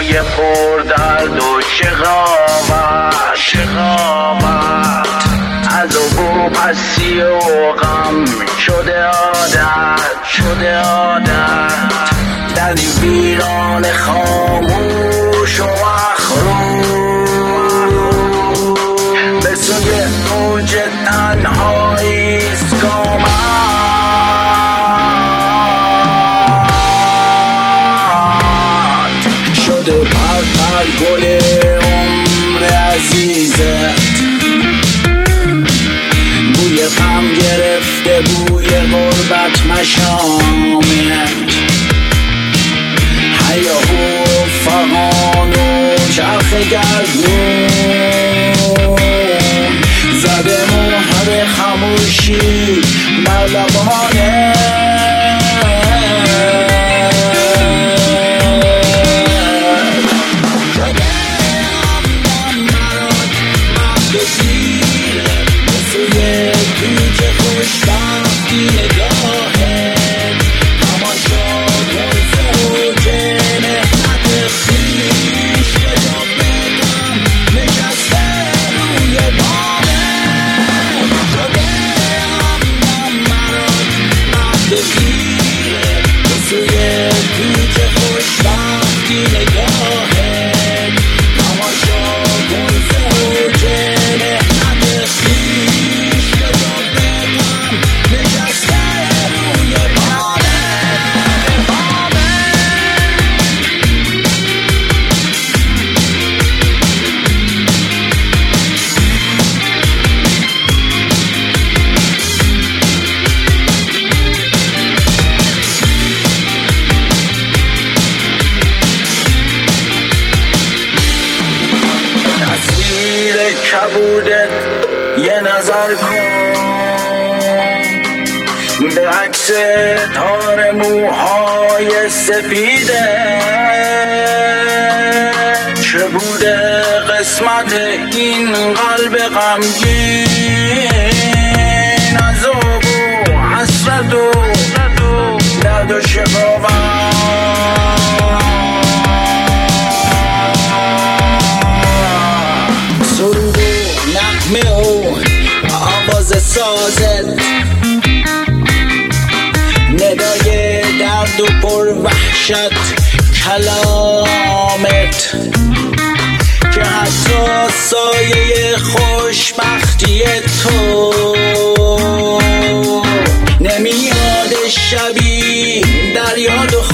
روزای پردرد و شقاوت عذاب و پسی و غم شده عادت دردی ویران خاموش و مخروش به سوی اوج تنهایی است گامت شده پر گل عمر عزیزت بوی غم گرفته بوی غربت مشامت هیاهو فغان و چرخ گردون زده مهر خموشی بر لبانه کبودت یه نظر کن به عکس تار موهای سفیده چه بوده قسمت این قلب غمگین عذاب و حسرت و درد و شقاوت آواز سازت ندای درد و پر وحشت کلامت که حتی سایه خوشبختی تو نمیاد شبی در یاد